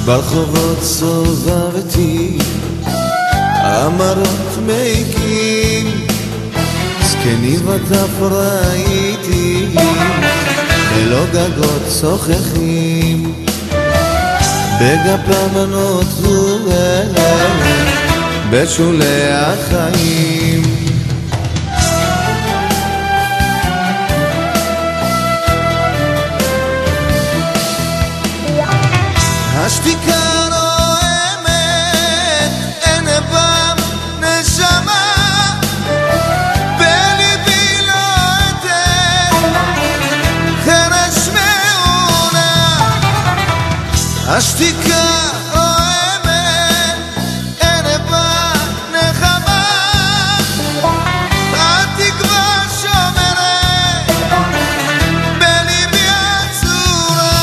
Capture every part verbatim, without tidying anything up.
ברחובות סובבתי המרות מייקים, זקנים וטף ראיתי ללא גגות צוחכים, בגפם נותרו בשולי החיים. השתיקה רועמת, אין בם נשמה, בליבי לוהטת חרש מעונה. השתיקה רועמת, אין בה נחמה, התקווה שומרת בליבי עצורה.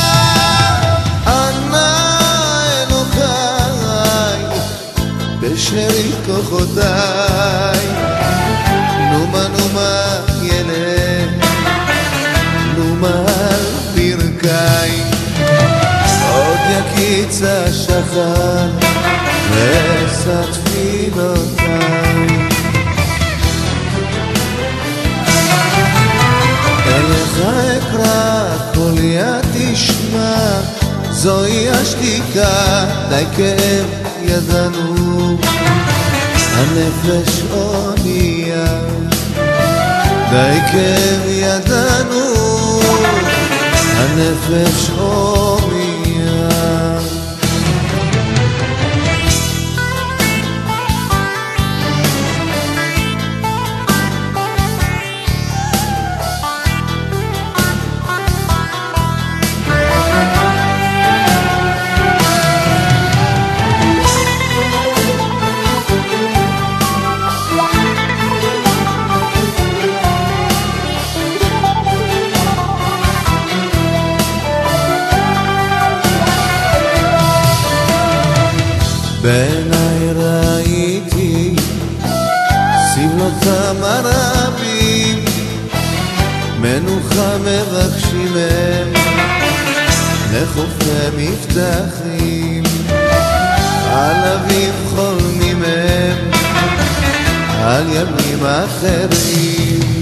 בשארית כוחותיי, נומה נומה ילד, נומה על ברכיי, עוד יקיץ השחר ואשא תפילותיי. אליך אקרא, קול יד תשמע, זוהי השתיקה, די כאב ידענו, הנפש עונייה, די כאב ידענו, הנפש עונייה. בעיניי ראיתי סבלותם הרבים, מנוחה מבקשים הם לחופי מבטחים, על אביב חולמים הם על ימים אחרים.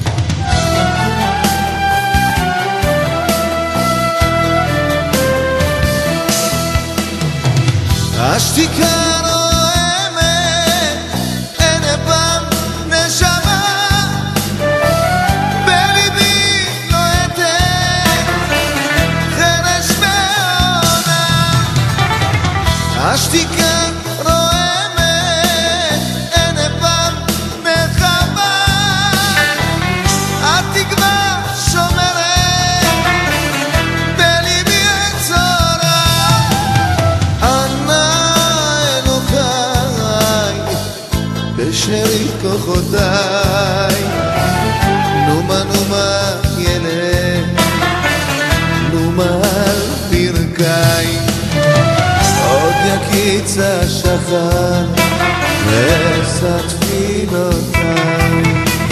השתיקה רועמת, אין בם נשמה, בליבי לוהטת חרש מעונה. השתיקה רועמת, אין בם נחמה, התקווה שומרת בליבי עצורה. בשארית כוחותיי, נומה נומה ילד, נומה על ברכיי, עוד יקיץ השחר ואשא תפילותיי.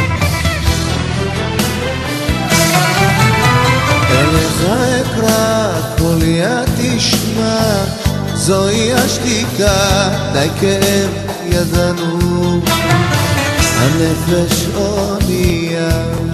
אליך אקרא, קול יד תשמע, זוהי השתיקה, די כאב ידענו, הנפש עונייה.